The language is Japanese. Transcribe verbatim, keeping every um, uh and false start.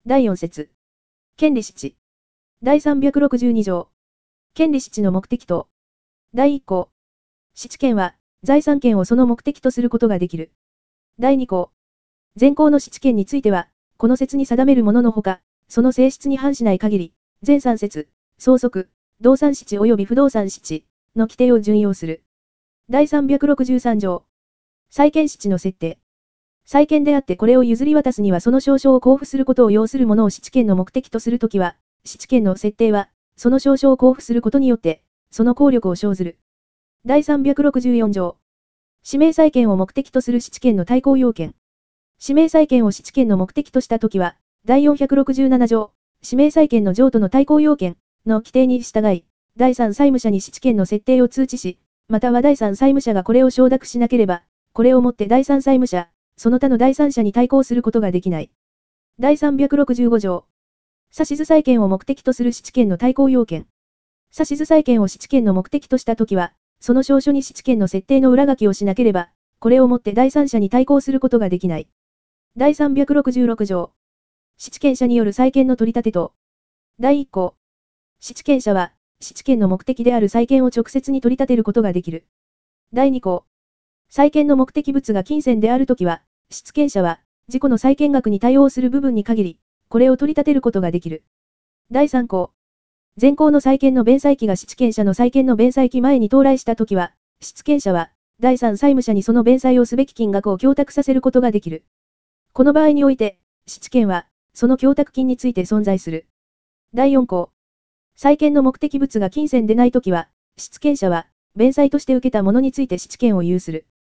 だいよん節。権利失地。だいさんびゃくろくじゅうに条。権利失地の目的と。だいいっ項。失地権は、財産権をその目的とすることができる。だいに項。前項の失地権については、この節に定めるもののほか、その性質に反しない限り、前さん節、相続、動産失地及び不動産失地の規定を準用する。だいさんびゃくろくじゅうさん条。債権失地の設定。債権であってこれを譲り渡すにはその証書を交付することを要するものを失地権の目的とするときは、失地権の設定は、その証書を交付することによって、その効力を生ずる。だいさんびゃくろくじゅうよん条。指名債権を目的とする失地権の対抗要件。指名債権を失地権の目的としたときは、だいよんひゃくろくじゅうなな条、指名債権の譲渡の対抗要件の規定に従い、だいさん債務者に失地権の設定を通知し、またはだいさん債務者がこれを承諾しなければ、これをもってだいさん債務者、その他の第三者に対抗することができない。だいさんびゃくろくじゅうご条。指図債権を目的とする失地権の対抗要件。指図債権を失地権の目的としたときは、その証書に失地権の設定の裏書きをしなければ、これをもって第三者に対抗することができない。だいさんびゃくろくじゅうろく条。失地権者による債権の取り立て等。だいいっ項。失地権者は、失地権の目的である債権を直接に取り立てることができる。だいに項。債権の目的物が金銭であるときは、失地権者は、自己の債権額に対応する部分に限り、これを取り立てることができる。だいさん項。前項の債権の弁済期が失地権者の債権の弁済期前に到来したときは、失地権者は、だいさん債務者にその弁済をすべき金額を供託させることができる。この場合において、失地権は、その供託金について存在する。だいよん項。債権の目的物が金銭でないときは、失地権者は、弁済として受けたものについて失地権を有する。